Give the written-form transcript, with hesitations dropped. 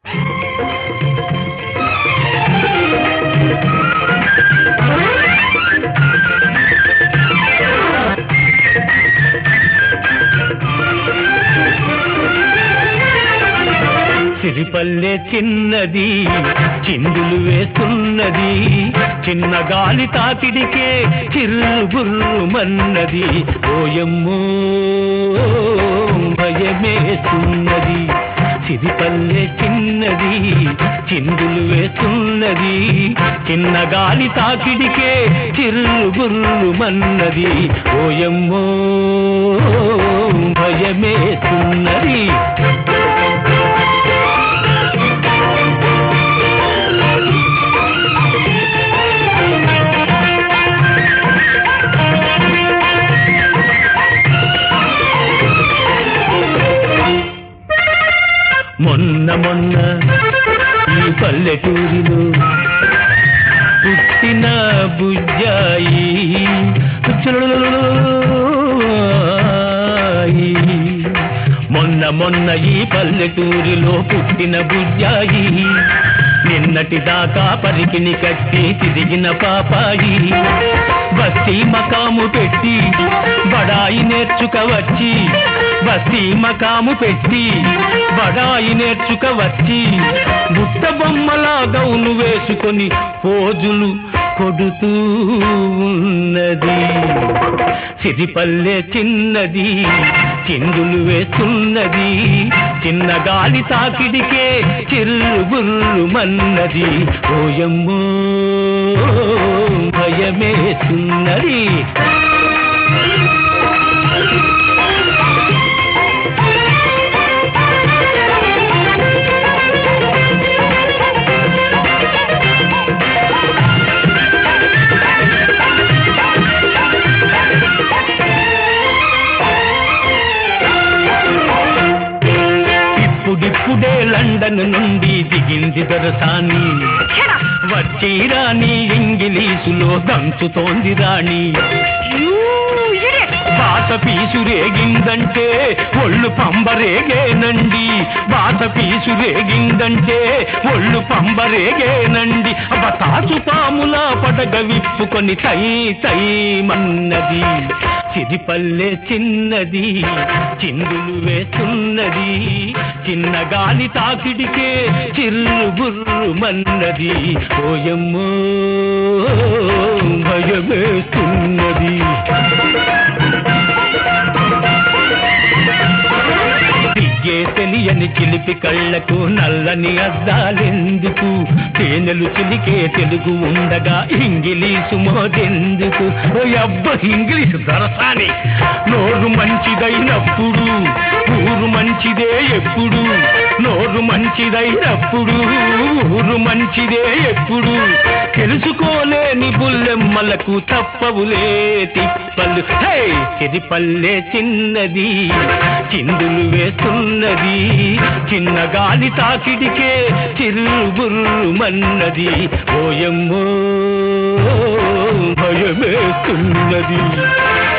సిరిపల్లె చిన్నది చిందులు వేస్తున్నది, చిన్న గాలి తాకిడికే చిర్రుబుర్రుమన్నది. ఓయమ్మో భయమేస్తున్నది. సిరిపల్లె చిన్నది చిందులు వేస్తున్నది, చిన్న గాలి తాకిడికే చిర్రుబుర్రుమన్నది. ఓయమ్మో భయమేస్తున్నది. మొన్న ఈ పల్లెటూరిలో పుట్టిన బుజ్జాయి, మొన్న ఈ పల్లెటూరిలో పుట్టిన బుజ్జాయి, నిన్నటి దాకా పరికిని కట్టి తిరిగిన పాపాయి. బస్తీ మకాము పెట్టి బడాయి నేర్చుకవచ్చి, బస్తీ మకాము పెట్టి బడాయి నేర్చుకవచ్చి, బుట్ట బొమ్మలా గౌను వేసుకొని పోజులు కొడుతూ ఉన్నది. సిరిపల్లె చిన్నది చిందులు వేస్తున్నది, చిన్న గాలి తాకిడికే చిర్రుబుర్రుమన్నది. ఓయమ్మో భయమేస్తున్నది. ఇప్పుడిప్పుడే లండన్ నుండి దిగింది దొరసాని, వచ్చి రాణి ఇంగిలీసులో దంచుతోంది రాణి. బాట పీసు రేగిందంటే ఒళ్ళు పంబరేగేనండి, బాట పీసు రేగిందంటే ఒళ్ళు పంబరేగేనండి. తాచు పాములా పడగ విప్పుకొని తై తై మన్నది. సిరిపల్లె చిన్నది చిందులు వేస్తున్నది, చిన్న గాలి తాకిడికే చిర్రుబుర్రుమన్నది. ఓయమ్మో భయమేస్తున్నది. తెలియని చిలిపి కళ్ళకు నల్లని అద్దాలెందుకు, తేనెలు చిలికే తెలుగు ఉండగా ఇంగిలీసు మోదెందుకు. అబ్బ ఇంగ్లీషు దొరసాని. నోరు మంచిదైనప్పుడు ఊరు మంచిదే ఎప్పుడు, నోరు మంచిదైనప్పుడు ఊరు మంచిదే ఎప్పుడు. తెలుసుకోలేని బుల్లెమ్మలకు తప్పవులే తిప్పలు. సిరిపల్లె చిన్నది చిందులు వేస్తున్నది, చిన్న గాలి తాకిడికే చిర్రుబుర్రుమన్నది. ఓయమ్మో భయమేస్తున్నది.